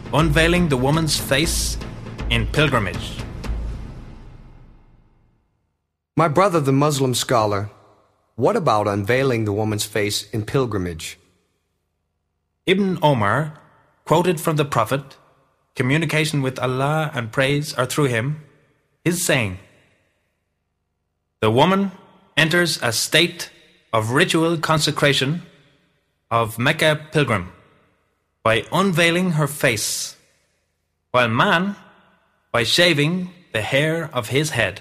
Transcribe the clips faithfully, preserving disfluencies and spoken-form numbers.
unveiling the woman's face in pilgrimage. My brother, the Muslim scholar, what about unveiling the woman's face in pilgrimage? Ibn Omar quoted from the Prophet, communication with Allah and praise are through him, his saying, "The woman enters a state of ritual consecration of Mecca pilgrim by unveiling her face, while man by shaving the hair of his head."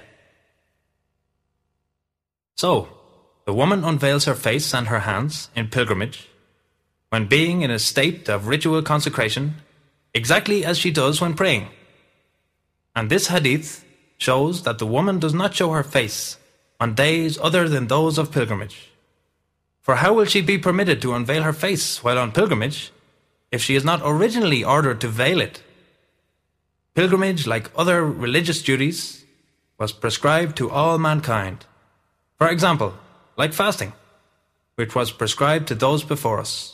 So, the woman unveils her face and her hands in pilgrimage when being in a state of ritual consecration, exactly as she does when praying. And this hadith shows that the woman does not show her face on days other than those of pilgrimage. For how will she be permitted to unveil her face while on pilgrimage if she is not originally ordered to veil it? Pilgrimage, like other religious duties, was prescribed to all mankind. For example, like fasting, which was prescribed to those before us.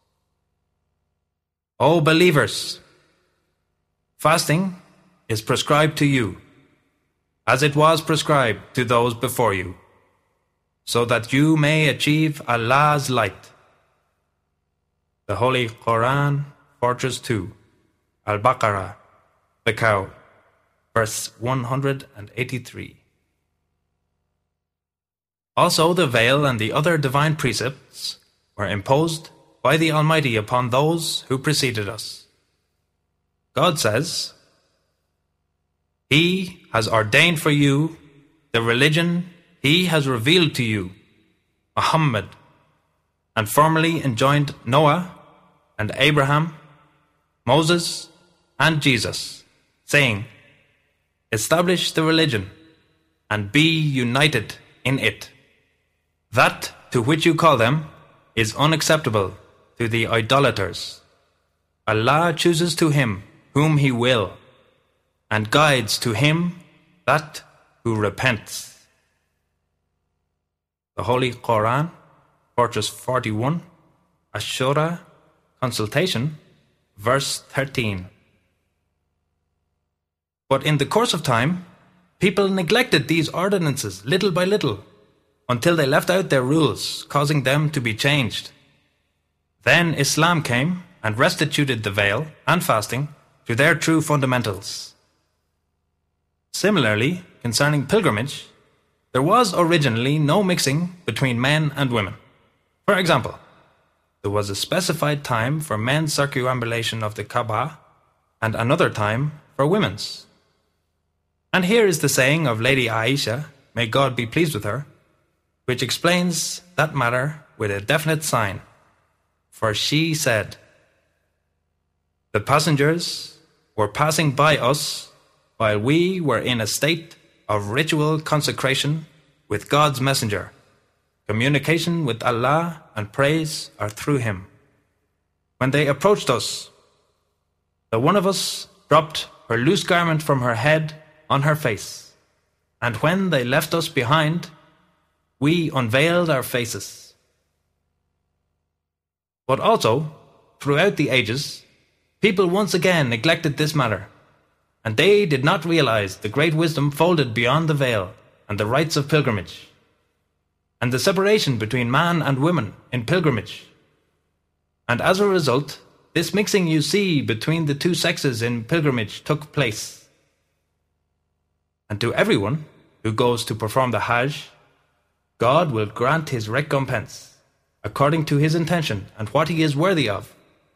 O believers, fasting is prescribed to you, as it was prescribed to those before you, so that you may achieve Allah's light. The Holy Quran, Fortress two, Al-Baqarah, the cow, verse one hundred eighty-three. Also, the veil and the other divine precepts were imposed by the Almighty upon those who preceded us. God says, "He has ordained for you the religion He has revealed to you, Muhammad, and formally enjoined Noah and Abraham, Moses, and Jesus, saying, establish the religion and be united in it. That to which you call them is unacceptable to the idolaters. Allah chooses to him whom He will, and guides to him that who repents." The Holy Quran, Fortress forty-one, Ash-Shura, Consultation, verse thirteen. But in the course of time, people neglected these ordinances little by little, until they left out their rules, causing them to be changed. Then Islam came and restituted the veil and fasting to their true fundamentals. Similarly, concerning pilgrimage, there was originally no mixing between men and women. For example, there was a specified time for men's circumambulation of the Kaaba and another time for women's. And here is the saying of Lady Aisha, may God be pleased with her, which explains that matter with a definite sign. For she said, "The passengers were passing by us while we were in a state of ritual consecration with God's messenger. Communication with Allah and praise are through him. When they approached us, the one of us dropped her loose garment from her head on her face, and when they left us behind, we unveiled our faces." But also, throughout the ages, people once again neglected this matter, and they did not realize the great wisdom folded beyond the veil and the rites of pilgrimage, and the separation between man and woman in pilgrimage. And as a result, this mixing you see between the two sexes in pilgrimage took place. And to everyone who goes to perform the Hajj, God will grant his recompense according to his intention and what he is worthy of.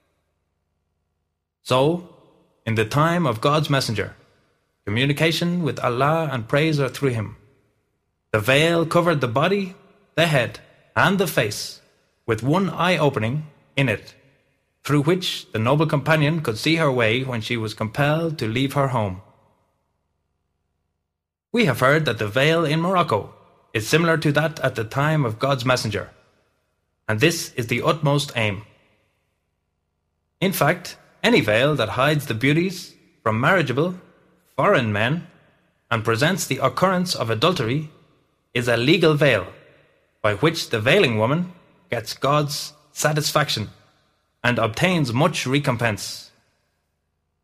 So, in the time of God's messenger, communication with Allah and praise are through him. The veil covered the body, the head, and the face, with one eye opening in it, through which the noble companion could see her way when she was compelled to leave her home. We have heard that the veil in Morocco is similar to that at the time of God's messenger, and this is the utmost aim. In fact, any veil that hides the beauties from marriageable, foreign men and presents the occurrence of adultery is a legal veil, by which the veiling woman gets God's satisfaction and obtains much recompense.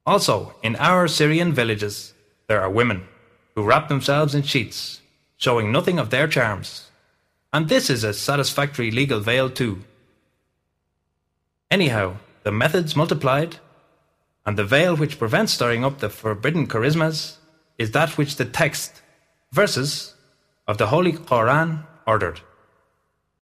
Also, in our Syrian villages, there are women who wrap themselves in sheets, showing nothing of their charms. And this is a satisfactory legal veil too. Anyhow, the methods multiplied, and the veil which prevents stirring up the forbidden charismas is that which the text, verses, of the Holy Quran ordered.